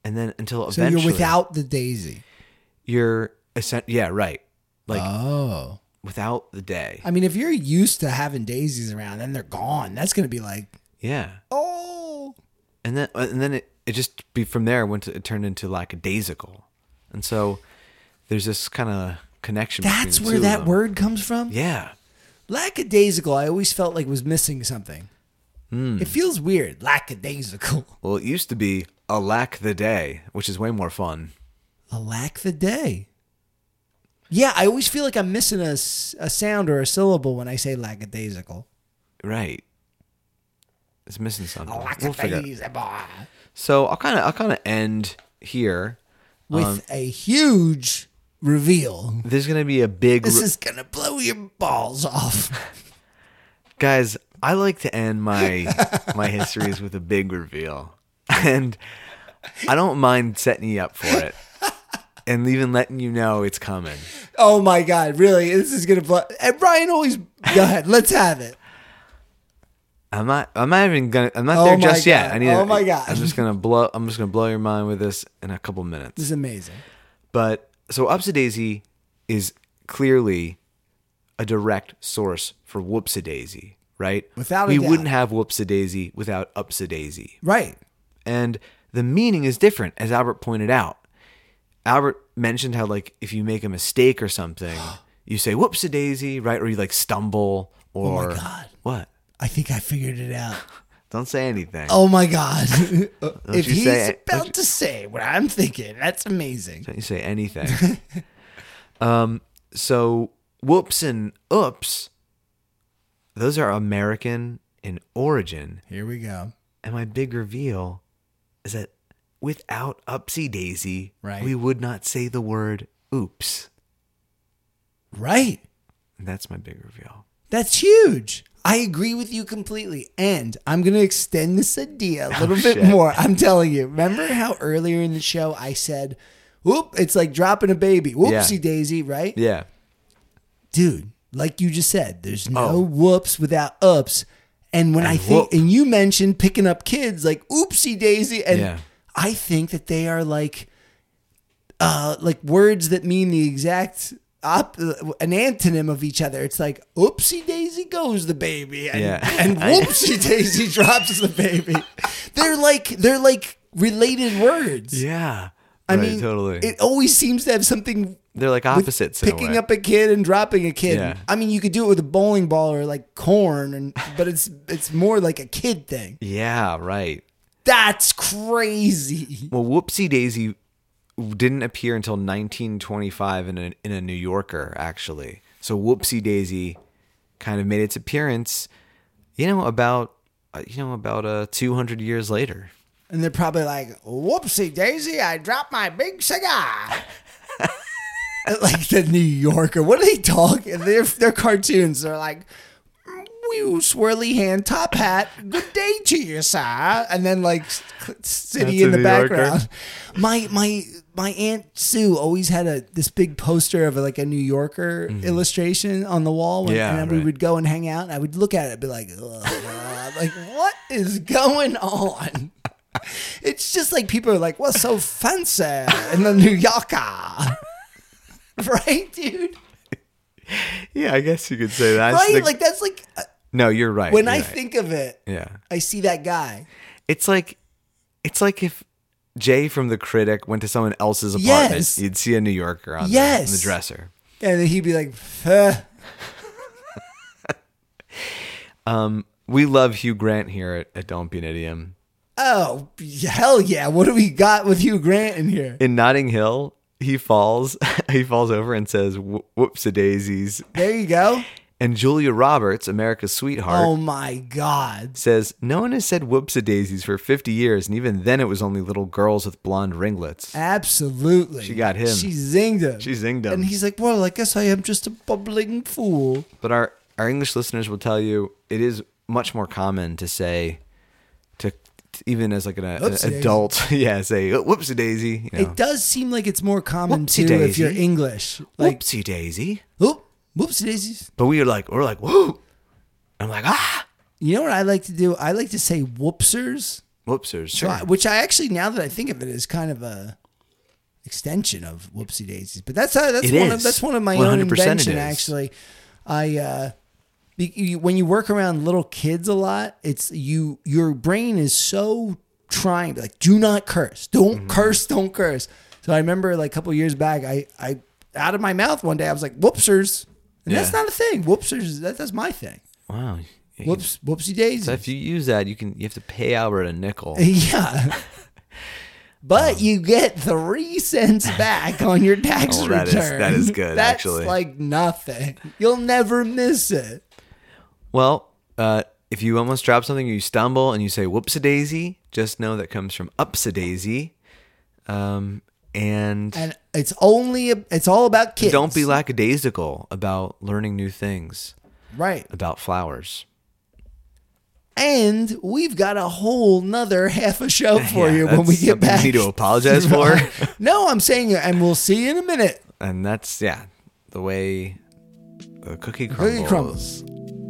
and then until So eventually you're without the daisy. you're essen- yeah, right. Like Oh. without the day. I mean, if you're used to having daisies around and they're gone, that's going to be like, Yeah. oh. And then and then it, it just be from there went to, it turned into lackadaisical. And so there's this kind of connection That's between the where two that of them. word comes from? Yeah. Lackadaisical, I always felt like was missing something. Hmm. It feels weird. Lackadaisical. Well, it used to be a lack the day, which is way more fun. A lack the day. Yeah, I always feel like I'm missing a, s- a sound or a syllable when I say lackadaisical. Right. It's missing something. We'll figure it. Lackadaisical. So I'll kind of I'll kind of end here. With Um, a huge reveal. There's gonna be a big This re- is going to blow your balls off. guys. I like to end my my histories with a big reveal, and I don't mind setting you up for it, and even letting you know it's coming. Oh my God, really? This is going to blow. And Brian always, go ahead, let's have it. I'm not. I'm not even gonna. I'm not Oh there my just yet. God. I need. Oh to, my God. I'm just gonna blow. I'm just gonna blow your mind with this in a couple minutes. This is amazing. But so Upsidaisy is clearly a direct source for Whoopsidaisy, right? Without a we doubt. wouldn't have Whoopsidaisy without Upsidaisy, Right. and the meaning is different, as Albert pointed out. Albert mentioned how, like, if you make a mistake or something, you say Whoopsidaisy, right? Or you like stumble, or Oh my God. what? I think I figured it out. Don't say anything. Oh my God. If you he's say it- don't about you- to say what I'm thinking, that's amazing. Don't you say anything. um, so whoops and oops, those are American in origin. Here we go. And my big reveal is that without Upsy Daisy, Right. we would not say the word oops. Right. And that's my big reveal. That's huge. I agree with you completely. And I'm going to extend this idea a little bit Oh, shit. more. I'm telling you. Remember how earlier in the show I said, whoop, it's like dropping a baby. Whoopsie Yeah. daisy, right? Yeah. Dude, like you just said, there's no Oh. whoops without ups. And when And I think, whoop. and you mentioned picking up kids like oopsie daisy. And Yeah. I think that they are like, uh, like words that mean the exact op- an antonym of each other. It's like oopsie daisy goes the baby, and, Yeah. and whoopsie daisy drops the baby. They're like they're like related words. Yeah. I Right, mean, totally. it always seems to have something. They're like with opposites in a picking way. up a kid and dropping a kid. Yeah. I mean, you could do it with a bowling ball or like corn, and but it's it's more like a kid thing. Yeah, right. That's crazy. Well, Whoopsie Daisy didn't appear until nineteen twenty-five in a, in a New Yorker, actually. So Whoopsie Daisy kind of made its appearance, you know, about uh, you know about uh, two hundred years later. And they're probably like, whoopsie daisy, I dropped my big cigar. Like the New Yorker. What are they talking? They're, they're cartoons. They're like, you swirly hand, top hat, good day to you, sir. And then like city That's in a the New Yorker. background. My my my Aunt Sue always had a this big poster of like a New Yorker illustration on the wall. When, Yeah, and we right. would go and hang out, and I would look at it and be like, oh, God. Like, what is going on? It's just like people are like, what's so fancy in the New Yorker? Right, dude? Yeah, I guess you could say that. Right? Like, Like, that's like, uh, no, you're right. when you're I right. think of it, yeah, I see that guy. it's like it's like if Jay from The Critic went to someone else's apartment, Yes. you'd see a New Yorker on, Yes. the, on the dresser. And then he'd be like, huh. We love Hugh Grant here at, at Don't Be an Idiom. Oh, hell yeah. What do we got with Hugh Grant in here? In Notting Hill, he falls he falls over and says "Wh- whoops a daisies, There you go. and Julia Roberts, America's sweetheart, Oh, my God. says no one has said whoops a daisies for fifty years, and even then it was only little girls with blonde ringlets. Absolutely. She got him. She zinged him. She zinged him. And he's like, well, I guess I am just a bubbling fool. But our our English listeners will tell you it is much more common to say to, to even as like an, an Whoopsie-daisy. adult, yeah, say whoops a daisy. You know. It does seem like it's more common Whoopsie too if daisy. you're English. Like, Whoopsie daisy. oop, whoopsie daisies. But we are like we're like whoa. I'm like ah. You know what I like to do? I like to say whoopsers Whoopsers. So Sure. I- which I actually, now that I think of it, is kind of a extension of Whoopsie Daisies. But that's uh, that's It one is. of that's one of my one own hundred percent it invention. is. Actually, I uh, be, you, when you work around little kids a lot, it's you your brain is so trying, like, do not curse, don't Mm-hmm. curse, don't curse. So I remember like a couple of years back, I I out of my mouth one day, I was like, whoopsers, and that's Yeah. not a thing. Whoopsers, that, that's my thing. Wow. Yeah, Whoops, whoopsie daisies. So if you use that, you can you have to pay Albert a nickel. Yeah. But Um, you get three cents back on your tax Oh, that is- return. that is good, That's actually. like nothing. You'll never miss it. Well, uh, if you almost drop something, you stumble and you say "whoops a daisy," just know that comes from "ups a daisy," um, and, And it's only, it's all about kids. don't be lackadaisical about learning new things Right. about flowers. And we've got a whole nother half a show for Yeah, you when we that's get something back. you need to apologize for. No, I'm saying, and we'll see you in a minute. And that's yeah, the way the cookie crumbles. Cookie crumbles.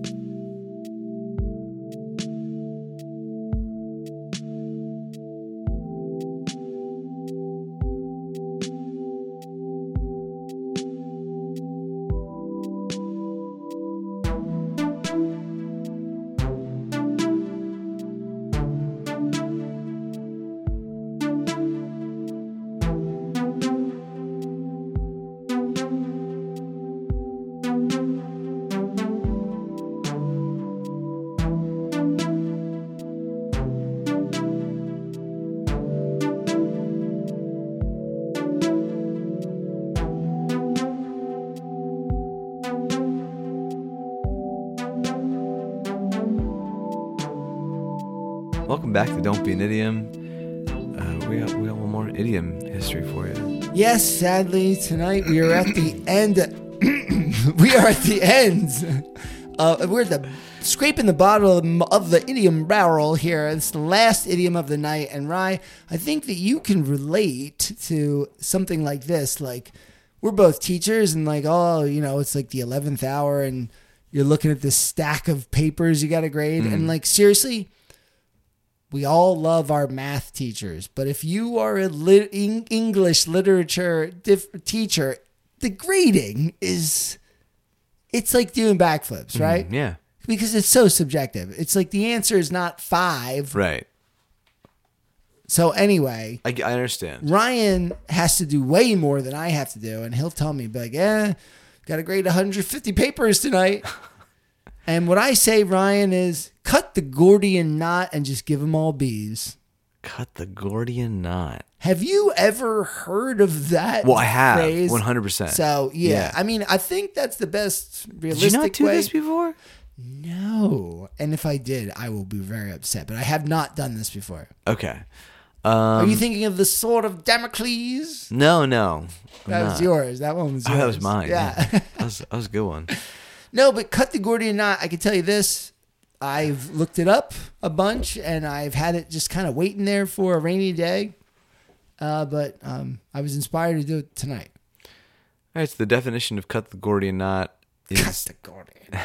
Welcome back to Don't Be an Idiom. Uh, we got we got one more idiom history for you. Yes, sadly, tonight we are at the end. we are at the end. Uh, we're at the scraping the bottom of the idiom barrel here. It's the last idiom of the night. And Rye, I think that you can relate to something like this. Like, we're both teachers, and like, oh, you know, it's like the eleventh hour, and you're looking at this stack of papers you got to grade, and like, seriously. We all love our math teachers, but if you are a lit- English literature diff- teacher, the grading is, it's like doing backflips, right? Yeah. Because it's so subjective. It's like the answer is not five. Right. So anyway, I, I understand. Ryan has to do way more than I have to do, and he'll tell me, be like, eh, got to grade one hundred fifty papers tonight. And what I say, Ryan, is cut the Gordian knot and just give them all B's. Cut the Gordian knot. Have you ever heard of that? Well, I have, phrase? one hundred percent. So yeah. Yeah. I mean, I think that's the best Did realistic you not do way. this before? No, and if I did, I will be very upset. But I have not done this before. Okay. Um, Are you thinking of the sword of Damocles? No, no. I'm That was not. yours. That one was Oh, yours. that was mine. Yeah. Yeah. that, was, that was a good one. No, but cut the Gordian knot. I can tell you this. I've looked it up a bunch, and I've had it just kind of waiting there for a rainy day. Uh, but um, I was inspired to do it tonight. All right, so the definition of cut the Gordian knot Cut is, the Gordian.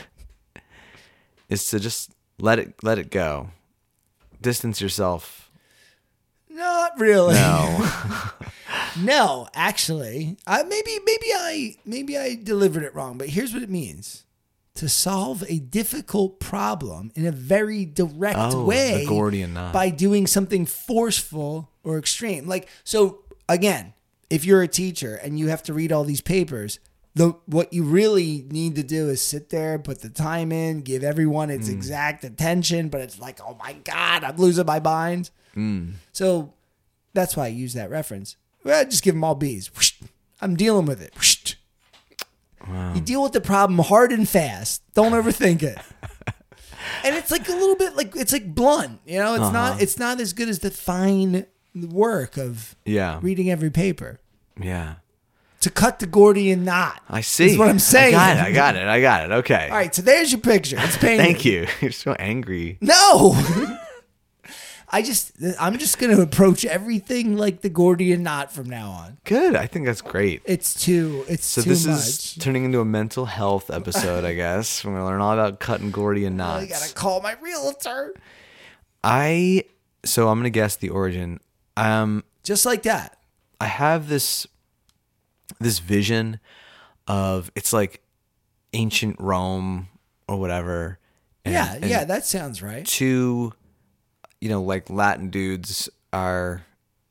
is to just let it let it go. Distance yourself. Not really. No. No, actually, I maybe maybe I maybe I delivered it wrong, but here's what it means. To solve a difficult problem in a very direct Oh, way the Gordian knot. by doing something forceful or extreme. Like, so again, if you're a teacher and you have to read all these papers, the what you really need to do is sit there, put the time in, give everyone its exact attention, but it's like, oh my God, I'm losing my mind. Mm. So that's why I use that reference. Well, just give them all B's. Whoosh. I'm dealing with it. Whoosh. Wow. You deal with the problem hard and fast. Don't overthink it. And it's like a little bit like it's like blunt, you know. It's Uh-huh. not. It's not as good as the fine work of Yeah. reading every paper. Yeah. To cut the Gordian knot. I see. Is what I'm saying. I got it. I got it. I got it. Okay. All right. So there's your picture. It's painted. Thank you. You're so angry. No. I just. I'm just going to approach everything like the Gordian knot from now on. Good. I think that's great. It's too. It's So too this much. is turning into a mental health episode, I guess. We're gonna learn all about cutting Gordian I knots. gotta call my realtor. I so I'm gonna guess the origin. Um, Just like that. I have this this vision of it's like ancient Rome or whatever. And, yeah, and yeah, that sounds right. two, you know, like Latin dudes are.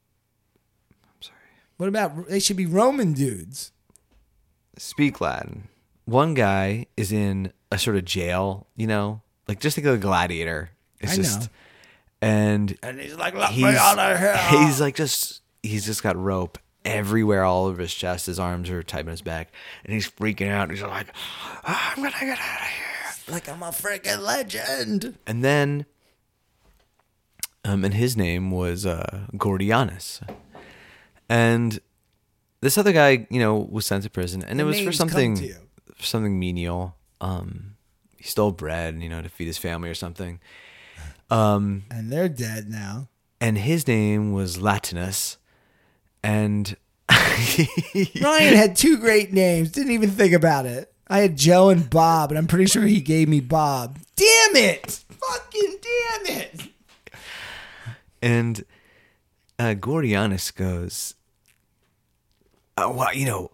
I'm sorry. What about they should be Roman dudes? Speak Latin. One guy is in a sort of jail, you know, like just think of a gladiator. It's I just, know. and And he's like, let he's, me out of here. he's like just, he's just got rope everywhere, all over his chest. His arms are tied on his back, and he's freaking out. He's like, oh, I'm gonna get out of here. Like I'm a freaking legend. And then, um, and his name was uh, Gordianus, and this other guy, you know, was sent to prison, and The it was for names come something, to you. for something menial. Um, he stole bread, you know, to feed his family or something. Um, And they're dead now. and his name was Latinus, and Ryan had two great names. Didn't even think about it. I had Joe and Bob, and I'm pretty sure he gave me Bob. Damn it! Fucking damn it! and uh, Gordianus goes, uh, well, you know,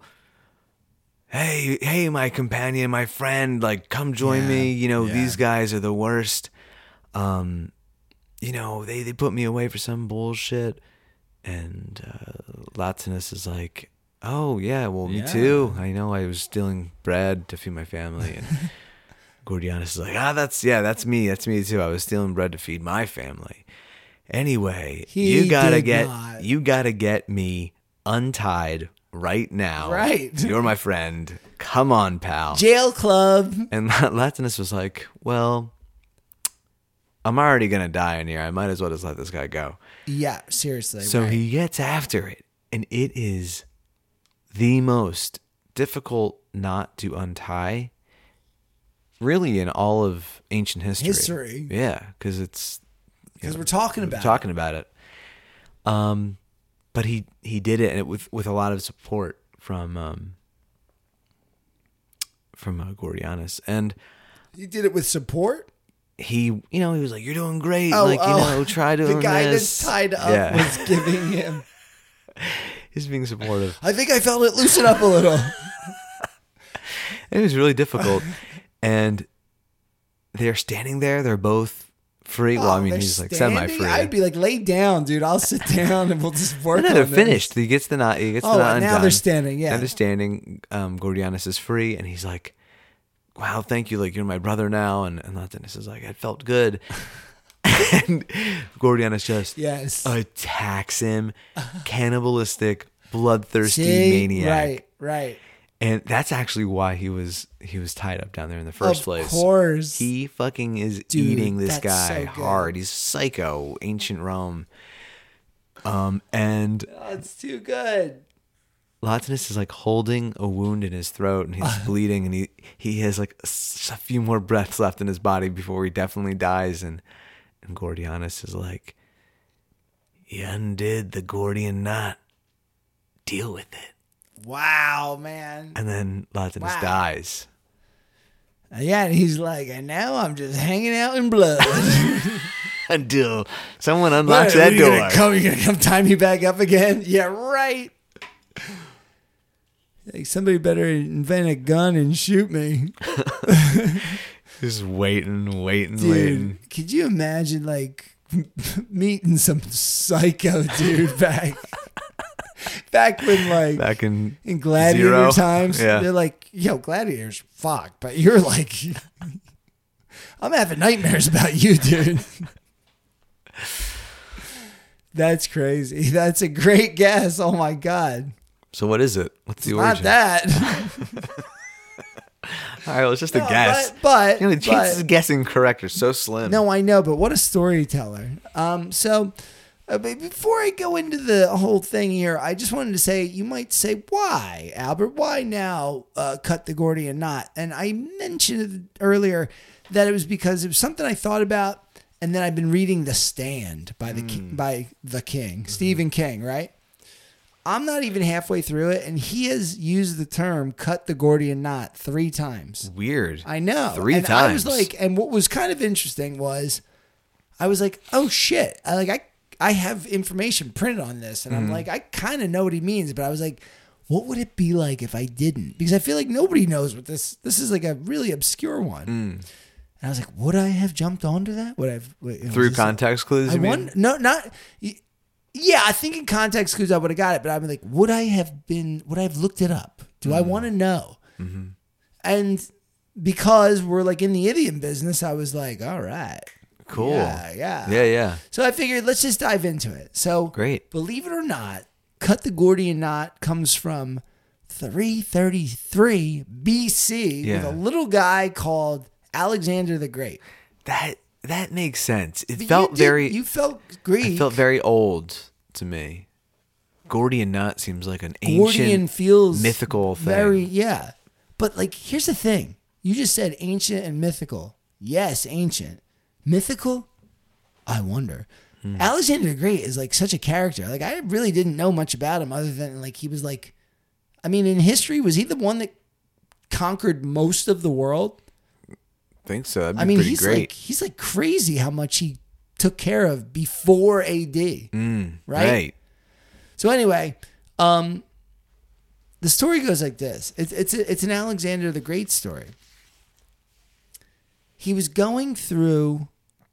hey, hey, my companion, my friend, like, come join Yeah, me. You know, yeah. these guys are the worst. Um, you know, they, they put me away for some bullshit. And uh, Latinus is like, oh, yeah, well, me Yeah. too. I know I was stealing bread to feed my family. And Gordianus is like, ah, that's, yeah, that's me. That's me too. I was stealing bread to feed my family. Anyway, He you gotta did get, not. you gotta get me untied right now. Right. You're my friend. Come on, pal. Jail club. And Latinus was like, well, I'm already going to die in here. I might as well just let this guy go. Yeah, seriously. So right. he gets after it. And it is the most difficult knot to untie, really, in all of ancient history. History. Yeah, because it's... Because we're talking about talking about it. Um, but he, he did it, and it with, with a lot of support from... Um, from uh, Gordianus. And it. You did it with support? he, you know, he was like, you're doing great. Oh, like, oh. you know, try doing The guy this. that's tied up Yeah. was giving him. He's being supportive. I think I felt it loosen up a little. It was really difficult. And they're standing there. They're both free. Well, I Oh, mean, they're he's like standing? semi-free. I'd be like, lay down, dude. I'll sit down and we'll just work no, on they're this. finished. He gets the knot. He gets Oh, the knot now undone. they're standing, yeah. Now they're standing. Um, Gordianus is free, and he's like, wow, thank you. Like, you're my brother now. And, and Latinus is like, it felt good. And Gordianus just Yes. attacks him. Cannibalistic, bloodthirsty See? maniac. Right, right. And that's actually why he was he was tied up down there in the first Of place. course. He fucking is Dude, eating this that's guy so good. hard. He's psycho, ancient Rome. Um, and Oh, it's too good. Latinus is like holding a wound in his throat, and he's bleeding, and he he has like a, s- a few more breaths left in his body before he definitely dies. And and Gordianus is like, "You undid the Gordian knot. Deal with it." Wow, man. And then Latinus Wow. dies. Yeah, and he's like, and now I'm just hanging out in blood. Until someone unlocks What, that you door. Gonna come, you gonna come tie me back up again? Yeah, right. Like somebody better invent a gun and shoot me. Just waiting, waiting, Dude, waiting. could you imagine like meeting some psycho dude back back when like Back in in gladiator Zero. times? Yeah. They're like, yo, gladiators fuck, but you're like I'm having nightmares about you, dude. That's crazy. That's a great guess. Oh my god. So what is it? What's the Not origin? that. All right, well, it's just a No, guess. But, but, You know, the chances but- of guessing correct are so slim. no, I know, but what a storyteller. Um, so uh, but before I go into the whole thing here, I just wanted to say, you might say, why, Albert? Why now uh, cut the Gordian knot? And I mentioned earlier that it was because it was something I thought about, and then I've been reading The Stand by the ki- by the King, Stephen King, right? I'm not even halfway through it, and he has used the term "cut the Gordian knot" three times. Weird. I know. Three and times. I was like, and what was kind of interesting was, I was like, oh shit. I like I I have information printed on this, and Mm-hmm. I'm like, I kind of know what he means, but I was like, what would it be like if I didn't? Because I feel like nobody knows what this. This is like a really obscure one. Mm. And I was like, would I have jumped onto that? Would I have you know, Through was this like- context clues, I you mean? won. No, not. Yeah, I think in context clues I would have got it, but I'm like, would I have been? Would I have looked it up? Do I want to know? Mm-hmm. And because we're like in the idiom business, I was like, all right, Cool. yeah, yeah, Yeah, yeah. So I figured let's just dive into it. So Great. believe it or not, cut the Gordian knot comes from three thirty-three B C with Yeah. a little guy called Alexander the Great. That that makes sense. It But felt you did- very You felt Greek. it felt very old to me. Gordian knot seems like an Gordian ancient feels mythical thing. Very, yeah. But like, here's the thing: you just said ancient and mythical. Yes, ancient, mythical. I wonder. Hmm. Alexander the Great is like such a character. Like, I really didn't know much about him other than like he was like, I mean, in history, was he the one that conquered most of the world? think so. That'd be I mean, pretty he's great. like he's like crazy how much he took care of before A D. Mm, right? right. So anyway, um, the story goes like this. It's it's a, it's an Alexander the Great story. He was going through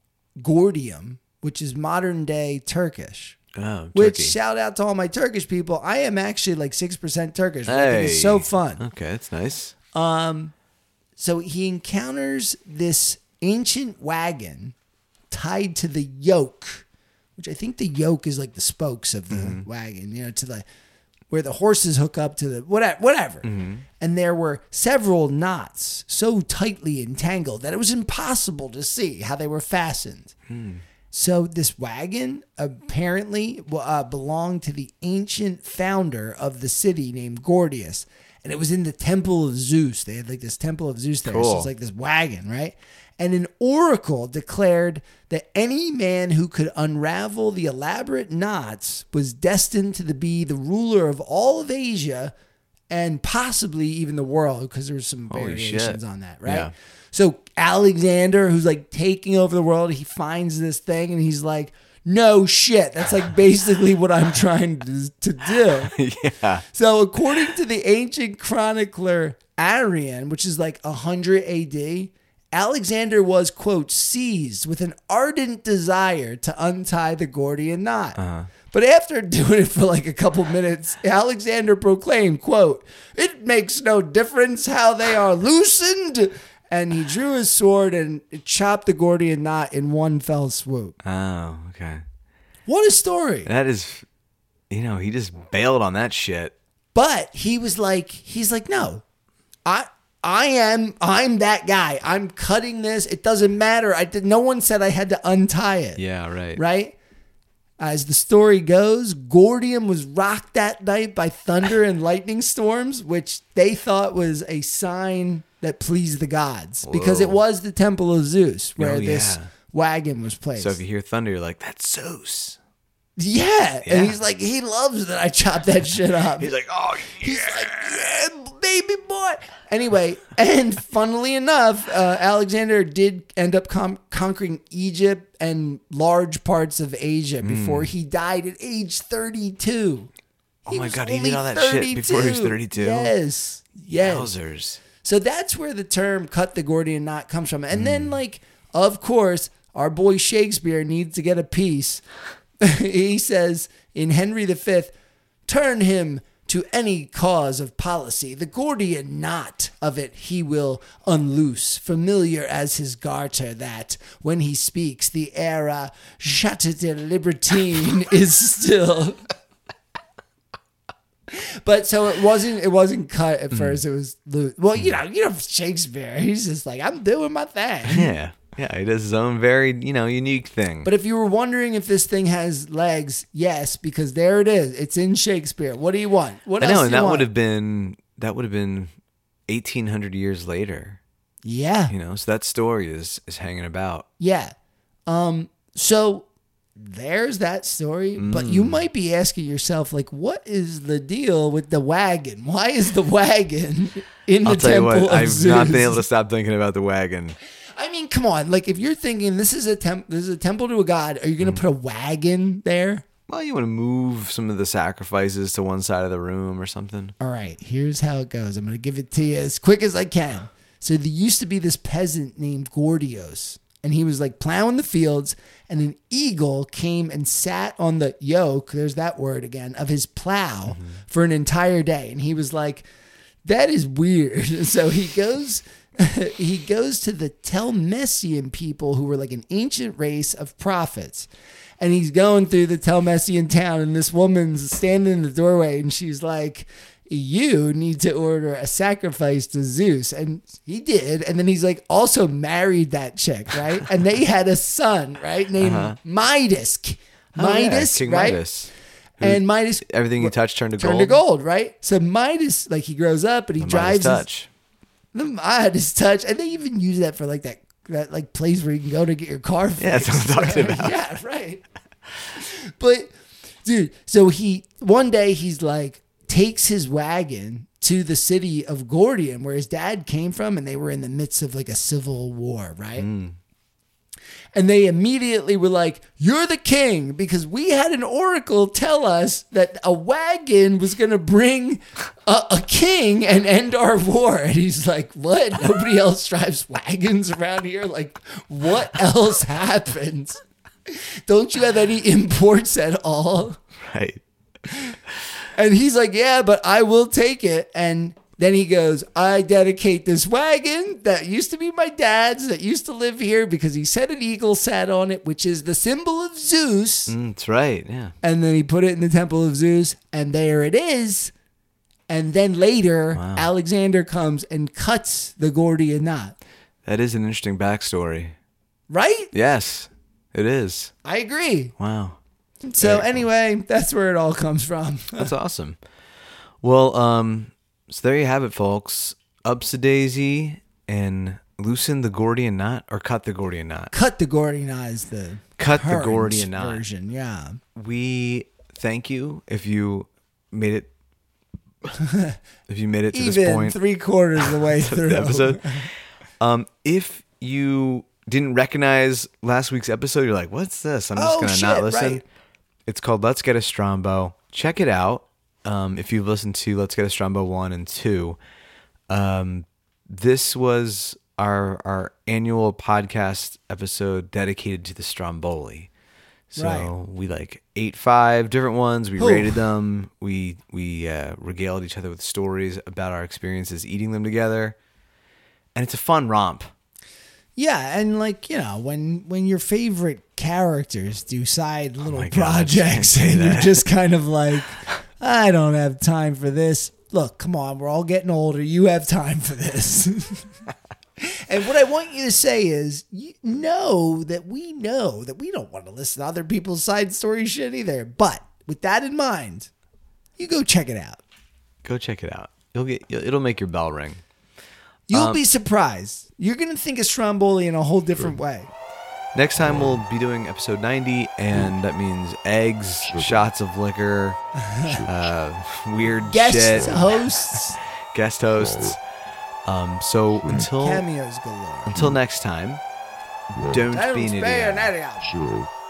Gordium, which is modern day Turkish. Oh, Which Turkey. shout out to all my Turkish people. I am actually like six percent Turkish. Which I think Hey. is so fun. Okay, that's nice. Um, so he encounters this ancient wagon tied to the yoke, which I think the yoke is like the spokes of the Mm-hmm. wagon, you know, to the where the horses hook up to the whatever, whatever. Mm-hmm. And there were several knots so tightly entangled that it was impossible to see how they were fastened. Hmm. So this wagon apparently uh, belonged to the ancient founder of the city named Gordius. And it was in the temple of Zeus. They had like this temple of Zeus there. So Cool. it's like this wagon, right? And an oracle declared that any man who could unravel the elaborate knots was destined to be the ruler of all of Asia and possibly even the world, because there's some Holy variations shit. on that, right? Yeah. So Alexander, who's like taking over the world, he finds this thing and he's like, no shit. That's like basically what I'm trying to, to do. Yeah. So according to the ancient chronicler Arrian, which is like one hundred A D, Alexander was, quote, seized with an ardent desire to untie the Gordian knot. Uh-huh. But after doing it for like a couple minutes, Alexander proclaimed, quote, it makes no difference how they are loosened. And he drew his sword and chopped the Gordian knot in one fell swoop. Oh, okay. What a story. That is, you know, he just bailed on that shit. But he was like, he's like, no, I I am, I'm that guy. I'm cutting this. It doesn't matter. I did, no one said I had to untie it. Yeah, right. Right? As the story goes, Gordium was rocked that night by thunder and lightning storms, which they thought was a sign that pleased the gods because it Whoa. was the temple of Zeus where Oh, this yeah. wagon was placed. So if you hear thunder, you're like, that's Zeus. yeah. Yeah. And he's like, he loves that I chopped that shit up. He's like, oh, yeah. He's like, yeah, baby boy. Anyway, and funnily enough, uh, Alexander did end up com- conquering Egypt and large parts of Asia before he died at age thirty-two. Oh He my was God, he did only all that shit before he was thirty-two? Yes. Yes. Wowzers. So that's where the term cut the Gordian knot comes from. And Mm. then, like, of course, our boy Shakespeare needs to get a piece. He says in Henry the Fifth, turn him to any cause of policy. The Gordian knot of it he will unloose, familiar as his garter, that when he speaks, the era château de libertine is still... But so it wasn't. It wasn't cut at first. It was lo- well, you know, you know Shakespeare. He's just like, I'm doing my thing. Yeah. Yeah, he does his own very, you know, unique thing. But if you were wondering if this thing has legs, yes, because there it is. It's in Shakespeare. What do you want? What I else know, do and you that want? would have been that would have been eighteen hundred years later. Yeah, You know, so that story is is hanging about. yeah. Um. So there's that story. But Mm. you might be asking yourself, like, what is the deal with the wagon? Why is the wagon in the I'll tell you temple what, of I've Zeus? not been able to stop thinking about the wagon. I mean, come on. Like, if you're thinking this is a temp, this is a temple to a god, are you going to put a wagon there? Well, you want to move some of the sacrifices to one side of the room or something. All right, here's how it goes. I'm going to give it to you as quick as I can. So there used to be this peasant named Gordios, and he was like plowing the fields, and an eagle came and sat on the yoke, there's that word again, of his plow mm-hmm. for an entire day. And he was like, that is weird. So he goes... he goes to the Telmessian people who were like an ancient race of prophets. And he's going through the Telmessian town, and this woman's standing in the doorway, and she's like, you need to order a sacrifice to Zeus. And he did. And then he's like also married that chick, right? And they had a son, right? Named uh-huh. Midas. Midas, oh, yeah, King right? Midas. And Midas. Everything he touched turned to turned gold. Turned to gold, right? So Midas, like he grows up and he the drives. Midas touch. His, the Midas touch. And they even use that for like that, that like place where you can go to get your car fixed. Yeah, that's what I'm talking about. Yeah, right. But, dude, so he, one day he's like, takes his wagon to the city of Gordium where his dad came from, and they were in the midst of like a civil war, right? Mm. And they immediately were like, you're the king, because we had an oracle tell us that a wagon was going to bring a, a king and end our war. And he's like, what? Nobody else drives wagons around here? Like, what else happens? Don't you have any imports at all? Right. And he's like, yeah, but I will take it. And then he goes, I dedicate this wagon that used to be my dad's, that used to live here, because he said an eagle sat on it, which is the symbol of Zeus. Mm, that's right, yeah. And then he put it in the temple of Zeus, and there it is. And then later, wow. Alexander comes and cuts the Gordian knot. That is an interesting backstory. Right? Yes, it is. I agree. Wow. So anyway, cool. That's where it all comes from. That's awesome. Well, um, so there you have it, folks. Upsidaisy and loosen the Gordian knot, or cut the Gordian knot. Cut the Gordian knot is the cut the Gordian knot version. Yeah. We thank you if you made it. If you made it to Even this point, three quarters of the way through the episode. Um, if you didn't recognize last week's episode, you're like, "What's this?" I'm just oh, gonna shit, not listen. Right. It's called Let's Get a Strombo. Check it out. Um, if you've listened to Let's Get a Strombo one and two, um, this was our our annual podcast episode dedicated to the Stromboli. So right. we like ate five different ones. We Ooh. rated them. We we uh, regaled each other with stories about our experiences eating them together, and it's a fun romp. Yeah, and like, you know, when when your favorite characters do side little oh projects God, and you're just kind of like, I don't have time for this. Look, come on, we're all getting older. You have time for this. And what I want you to say is, you know that we know that we don't want to listen to other people's side story shit either. But with that in mind, you go check it out. Go check it out. You'll get it'll make your bell ring. You'll um, be surprised. You're going to think of Stromboli in a whole different way. Next time we'll be doing episode ninety, and that means eggs, shots of liquor, uh, weird guest shit. Guest hosts. Guest hosts. Um, so until cameos galore. Until next time, don't be an idiot. idiot.